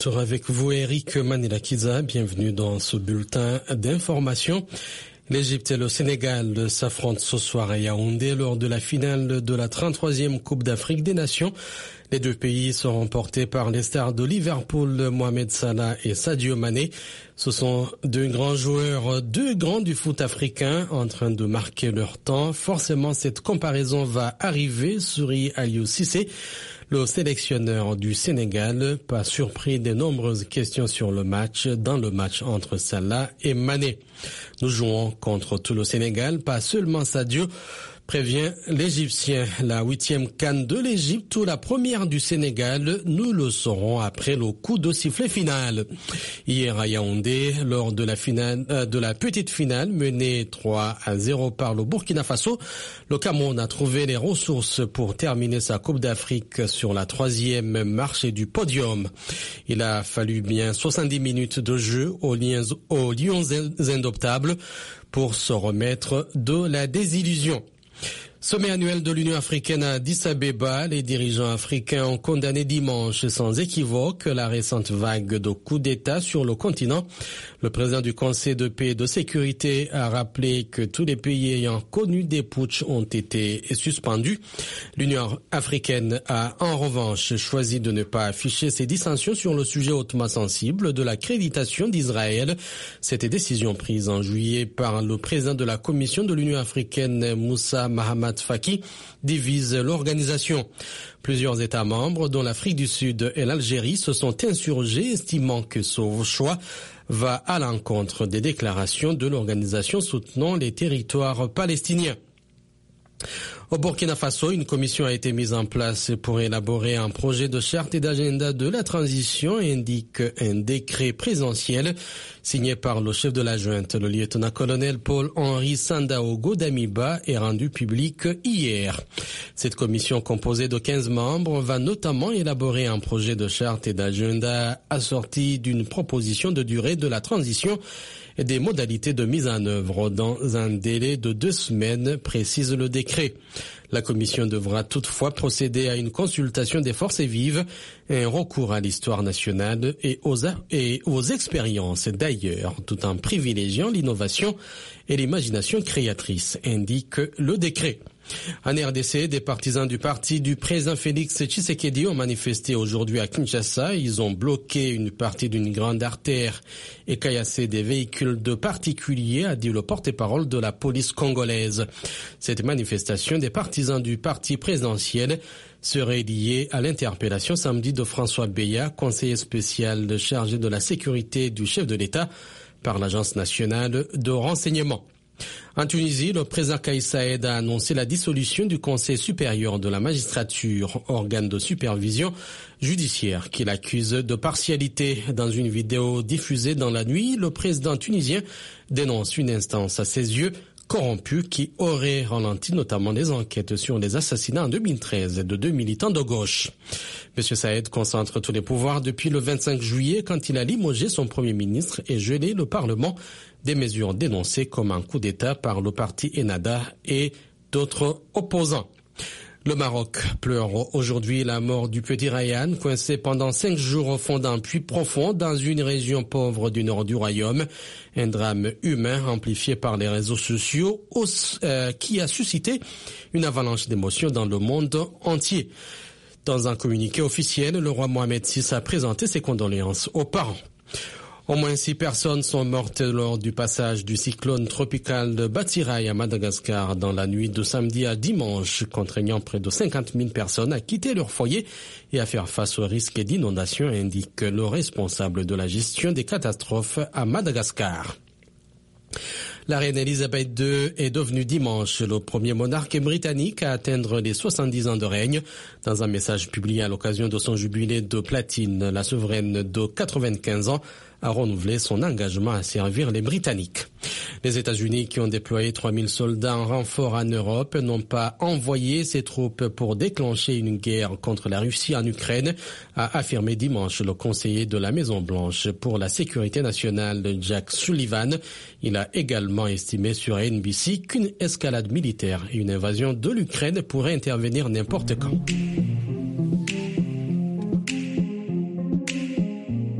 Avec vous, Eric Manilakiza, bienvenue dans ce bulletin d'information. L'Égypte et le Sénégal s'affrontent ce soir à Yaoundé lors de la finale de la 33e Coupe d'Afrique des Nations. Les deux pays seront portés par les stars de Liverpool, Mohamed Salah et Sadio Mané. Ce sont deux grands joueurs, deux grands du foot africain en train de marquer leur temps. Forcément, cette comparaison va arriver, sourit Aliou Cissé. Le sélectionneur du Sénégal, pas surpris des nombreuses questions sur le match, dans le match entre Salah et Mané. Nous jouons contre tout le Sénégal, pas seulement Sadio, prévient l'Égyptien. La 8e CAN de l'Égypte ou la première du Sénégal, nous le saurons après le coup de sifflet final. Hier à Yaoundé, lors de la finale, de la petite finale menée 3-0 par le Burkina Faso, le Cameroun a trouvé les ressources pour terminer sa Coupe d'Afrique sur la 3e marche du podium. Il a fallu bien 70 minutes de jeu aux Lions indoptables pour se remettre de la désillusion. Sommet annuel de l'Union africaine à Addis Abeba, les dirigeants africains ont condamné dimanche sans équivoque la récente vague de coups d'État sur le continent. Le président du Conseil de paix et de sécurité a rappelé que tous les pays ayant connu des putschs ont été suspendus. L'Union africaine a en revanche choisi de ne pas afficher ses dissensions sur le sujet hautement sensible de l'accréditation d'Israël. Cette décision prise en juillet par le président de la Commission de l'Union africaine, Moussa Mahamat Faki, divise l'organisation. Plusieurs États membres, dont l'Afrique du Sud et l'Algérie, se sont insurgés, estimant que ce choix va à l'encontre des déclarations de l'organisation soutenant les territoires palestiniens. Au Burkina Faso, une commission a été mise en place pour élaborer un projet de charte et d'agenda de la transition, indique un décret présidentiel signé par le chef de la junte, le lieutenant-colonel Paul-Henri Sandaogo Damiba, est rendu public hier. Cette commission composée de 15 membres va notamment élaborer un projet de charte et d'agenda assorti d'une proposition de durée de la transition et des modalités de mise en œuvre dans un délai de 2 semaines, précise le décret. La commission devra toutefois procéder à une consultation des forces vives et un recours à l'histoire nationale et aux expériences d'ailleurs, tout en privilégiant l'innovation et l'imagination créatrice, indique le décret. En RDC, des partisans du parti du président Félix Tshisekedi ont manifesté aujourd'hui à Kinshasa. Ils ont bloqué une partie d'une grande artère et caillassé des véhicules de particuliers, a dit le porte-parole de la police congolaise. Cette manifestation des partisans du parti présidentiel serait liée à l'interpellation samedi de François Beya, conseiller spécial chargé de la sécurité du chef de l'État par l'Agence nationale de renseignement. En Tunisie, le président Kais Saied a annoncé la dissolution du Conseil supérieur de la magistrature, organe de supervision judiciaire qu'il accuse de partialité. Dans une vidéo diffusée dans la nuit, le président tunisien dénonce une instance à ses yeux corrompue qui aurait ralenti notamment les enquêtes sur les assassinats en 2013 de 2 militants de gauche. M. Saïed concentre tous les pouvoirs depuis le 25 juillet quand il a limogé son premier ministre et gelé le Parlement, des mesures dénoncées comme un coup d'État par le parti Ennahda et d'autres opposants. Le Maroc pleure aujourd'hui la mort du petit Ryan, coincé pendant 5 jours au fond d'un puits profond dans une région pauvre du nord du royaume. Un drame humain amplifié par les réseaux sociaux qui a suscité une avalanche d'émotions dans le monde entier. Dans un communiqué officiel, le roi Mohamed VI a présenté ses condoléances aux parents. Au moins 6 personnes sont mortes lors du passage du cyclone tropical de Batsirai à Madagascar dans la nuit de samedi à dimanche, contraignant près de 50 000 personnes à quitter leur foyer et à faire face au risque d'inondation, indique le responsable de la gestion des catastrophes à Madagascar. La reine Elisabeth II est devenue dimanche le premier monarque britannique à atteindre les 70 ans de règne. Dans un message publié à l'occasion de son jubilé de platine, la souveraine de 95 ans a renouvelé son engagement à servir les Britanniques. Les États-Unis, qui ont déployé 3000 soldats en renfort en Europe, n'ont pas envoyé ces troupes pour déclencher une guerre contre la Russie en Ukraine, a affirmé dimanche le conseiller de la Maison-Blanche pour la sécurité nationale, Jack Sullivan. Il a également estimé sur NBC qu'une escalade militaire et une invasion de l'Ukraine pourraient intervenir n'importe quand.